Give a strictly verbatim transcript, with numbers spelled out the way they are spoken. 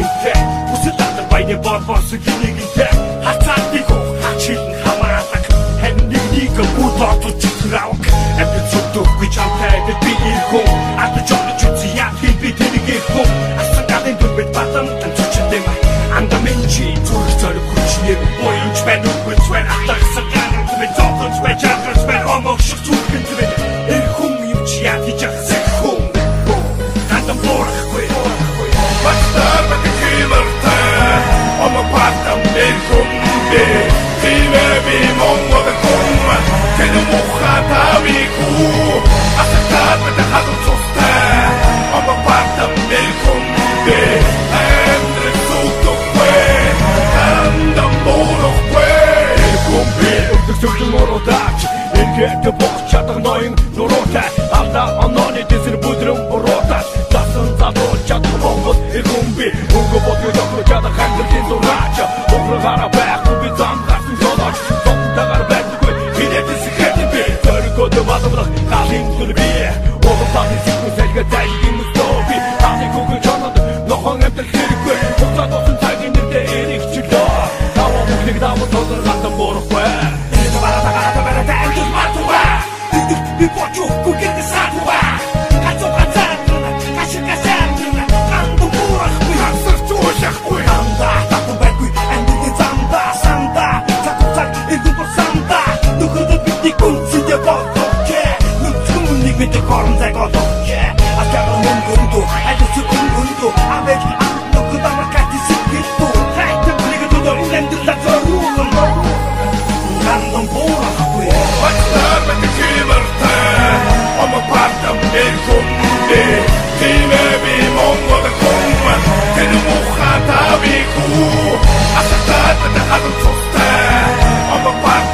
гинтэй үсэл татар баяны бор борсон гинэгэнтэй хацаад нэг уу хачилн хамаадаг харин нэг нэг бүгд отож читраук амт зүгдөөхгүй чамтай бид би ирхүү атж олж үгүй яа би би тэрийг ирхүү асан гадын дүрбэд батан амтчихдээ маа андамэнчи зүрх зориг хүчнэр боёж байна үгүй зүгээр атагсан ганц би зовлон спечагс би омог шиг зүрхэн тэр ирхүү юм чи яа гэж ахсэхүү андам борхгүй Bastard with the killer time I'm a part of me kumbe Time vi mongo de kumma Kenu mukhata vi ku Asakat with the hadu sosta I'm a part of me kumbe Endre suto kwe Andam bolo kwe Kumbe Ugduk sukdun morodaч Иргэт бох чадах ноён нуруутай Алда ононы дэсэр бүдрэн бороташ Дасан задуул чадах монгол иргүмби Унгө бодгой тохроо чадах хангэрлийн зураача Уграгаараа байхгүй би зам гарсан жолооч Зовтагаар байдаггүй хинэдэн сэхэтэн би Төргөөдө бадамрах галын дүр би Угам таны сикрүү сэлгэ зайлгийн мөстөө би Таны гүгэн чонод нохон амтал хэрэггүй Хуцаад босон цагийн нэрдэ эрих чиглөө Тава мөхлиг давуу тодор гатан борохгүй We want you to get the side of our That's all I'm saying Cash and cash and I'm the poor We have such to a shack We am that That's the back we And it is Santa Santa Taco Tack It's the Santa Look at the big dick on see the ball Okay Look to me with the corns I got okay I got a moon gundu I just took a gundu I make I'm look at my cat is sick with two Right the nigga to the end That's a rule I'm the poor What's up with the killer I'm a part of me kumbe Time vi mongo de kumma Kenu mukhata vi ku Asakat with the hadu sosta I'm a part